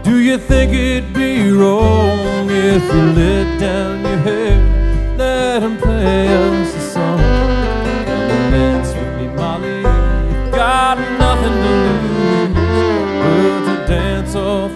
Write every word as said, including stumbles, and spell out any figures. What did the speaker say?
Do you think it'd be wrong if you let down your hair